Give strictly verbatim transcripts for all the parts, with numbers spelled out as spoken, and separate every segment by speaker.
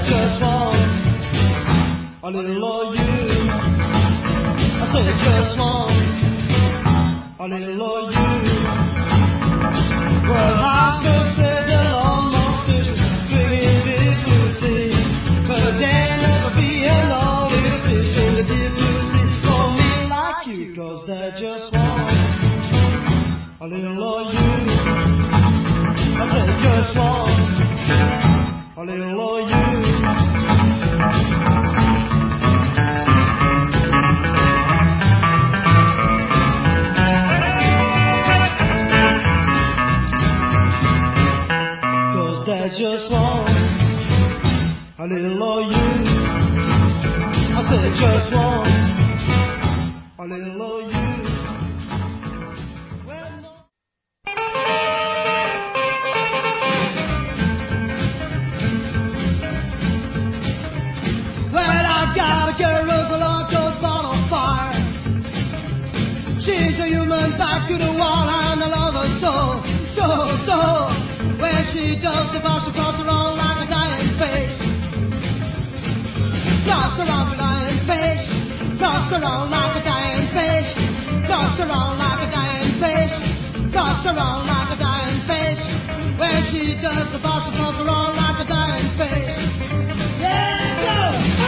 Speaker 1: said just want a little of you. I said just want a little of you. Well, I just said the long lost fish swimming deep blue sea. But there'll never be a long little fish in the deep blue sea for me like you, 'cause they just want a little of you. I said just want a little of you. Just want a little of you. I said just want a little of you. Well, no. Well, I got a girl who's a long coat on fire. She's a human back to the wall and I love her so, so, so. When she does the boss, she floats around like a dying face. Floats around like a dying face. Floats around like a dying face. Floats around like a dying face. Floats around like a dying face. When she does the boss, she floats around like a dying face. Yeah, go!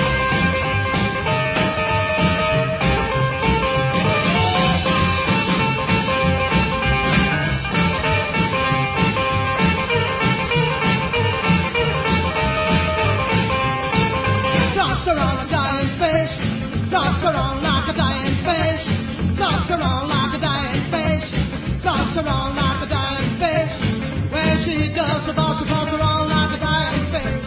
Speaker 1: Flops around like a dying fish. Flops around like a dying fish. Flops around like a dying fish. When she does the boss, she flops around like a dying fish.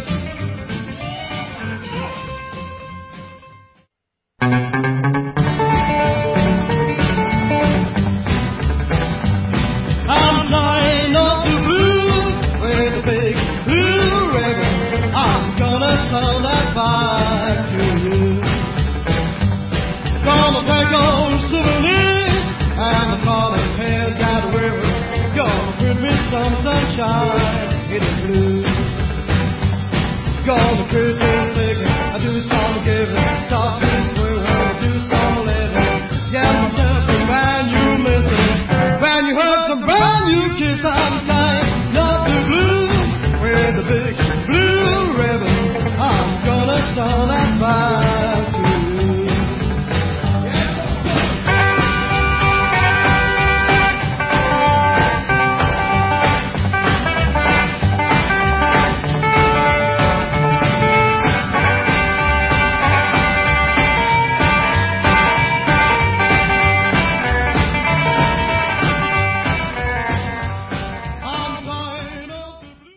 Speaker 1: I'm flying up the blues with a big blue ribbon. I'm gonna sell that back to you. Gonna take home souvenirs and the falling head got a river. Gonna print me some sunshine in the blue. Gonna print me